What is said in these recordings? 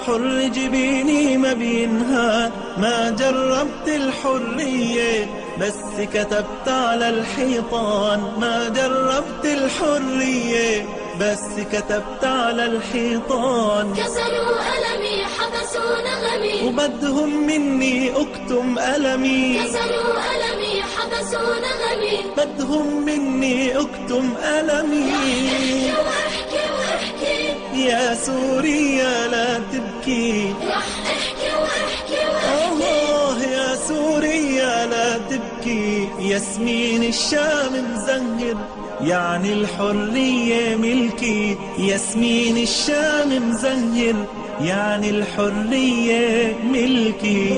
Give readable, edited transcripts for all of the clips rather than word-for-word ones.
حر جبيني ما بينهان، ما جربت الحرية بس كتبت على الحيطان، ما جربت الحرية بس كتبت على الحيطان. كسروا ألمي حبسوا نغمي وبدهم مني أكتم ألمي، كسروا ألمي حبسوا نغمي، بدهم مني أكتم ألمي. احكي واحكي واحكي يا سوريا لا تبكي، رح احكي واحكي واحكي. يا سوريا لا تبكي، ياسمين الشام مزهر يعني الحرية ملكي، ياسمين الشام مزهر يعني الحرية ملكي.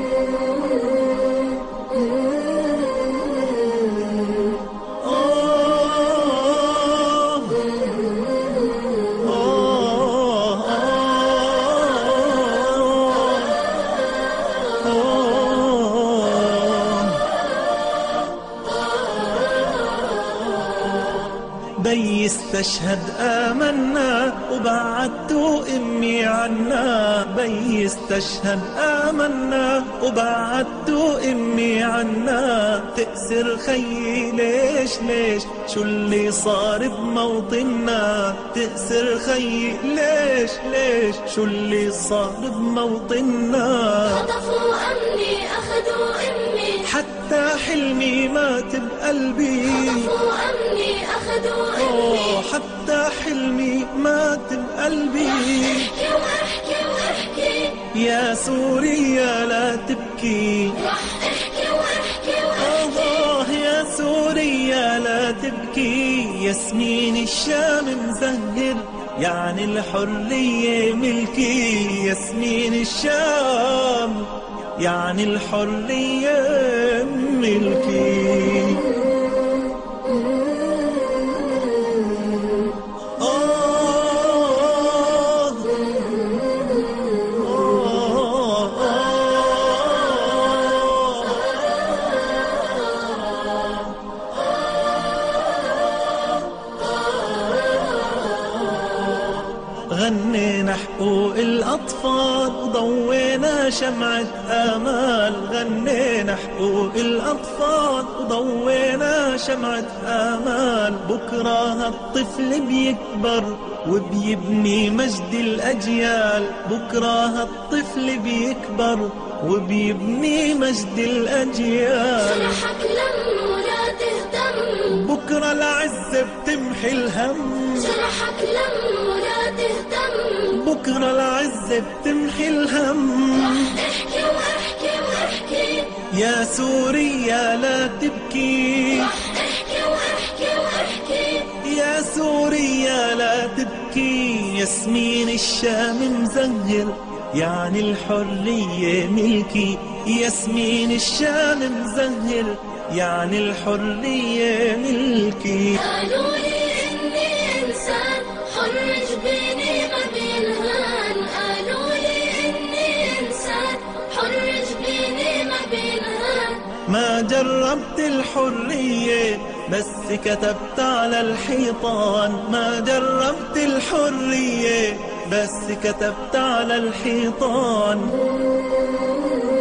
بي استشهد آمنا وبعدتوا أمي عنا، بي استشهد آمنا وبعدتوا أمي عنا. تأسر خيي ليش ليش شو اللي صار بموطننا، تأسر خيي ليش ليش شو اللي صار بموطننا. خطفوا أمني أخذوا أمي، حتى حلمي مات بقلبي، خطفوا أمني أخذوا أمي، حتى حلمي مات بقلبي. احكي واحكي واحكي يا سوريا لا تبكي، رح احكي واحكي واحكي. يا سوريا لا تبكي، ياسمين الشام مزهر يعني الحرية ملكي، ياسمين الشام يعني الحرية ملكي. غنينا حقوق الأطفال وضوينا شمعة آمال، غنينا حقوق الأطفال وضوينا شمعة آمال. بكرة هالطفل بيكبر وبيبني مجد الأجيال، بكرة هالطفل بيكبر وبيبني مجد الأجيال. جرحك لم ولا تهتم، بكرة العزة بتمحي الهم، جرحك لم ولا تهتم، بكرة العزة بتمحي الهم. احكي واحكي واحكي يا سوريا لا تبكي، رح احكي واحكي واحكي. يا سوريا لا تبكي، ياسمين الشام مزهر يعني الحرية ملكي، ياسمين الشام مزهر يعني الحرية ملكي. قالوا لي إني إنسان حر جبيني ما بينهان، قالوا لي إني إنسان حر جبيني ما بينهان. ما جربت الحرية بس كتبت على الحيطان، ما جربت الحرية بس كتبت على الحيطان.